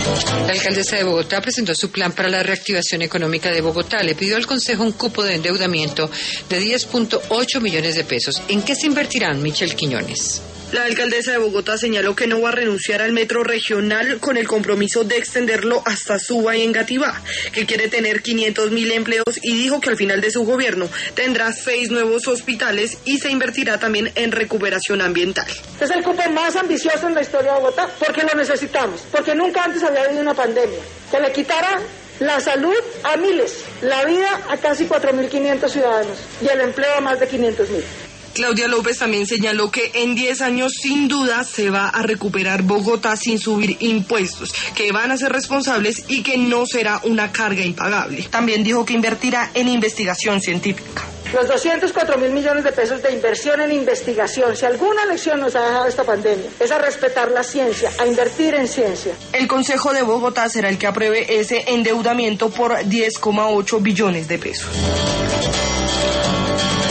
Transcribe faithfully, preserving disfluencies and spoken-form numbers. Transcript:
La alcaldesa de Bogotá presentó su plan para la reactivación económica de Bogotá. Le pidió al Consejo un cupo de endeudamiento de diez punto ocho millones de pesos. ¿En qué se invertirán, Michelle Quiñones? La alcaldesa de Bogotá señaló que no va a renunciar al metro regional con el compromiso de extenderlo hasta Suba y Engativá, que quiere tener quinientos mil empleos, y dijo que al final de su gobierno tendrá seis nuevos hospitales y se invertirá también en recuperación ambiental. Es el cupo más ambicioso en la historia de Bogotá porque lo necesitamos, porque nunca antes había habido una pandemia que le quitara la salud a miles, la vida a casi cuatro mil quinientos ciudadanos y el empleo a más de quinientos mil. Claudia López también señaló que en diez años sin duda se va a recuperar Bogotá sin subir impuestos, que van a ser responsables y que no será una carga impagable. También dijo que invertirá en investigación científica. Los doscientos cuatro mil millones de pesos de inversión en investigación, si alguna lección nos ha dejado esta pandemia, es a respetar la ciencia, a invertir en ciencia. El Consejo de Bogotá será el que apruebe ese endeudamiento por diez coma ocho billones de pesos.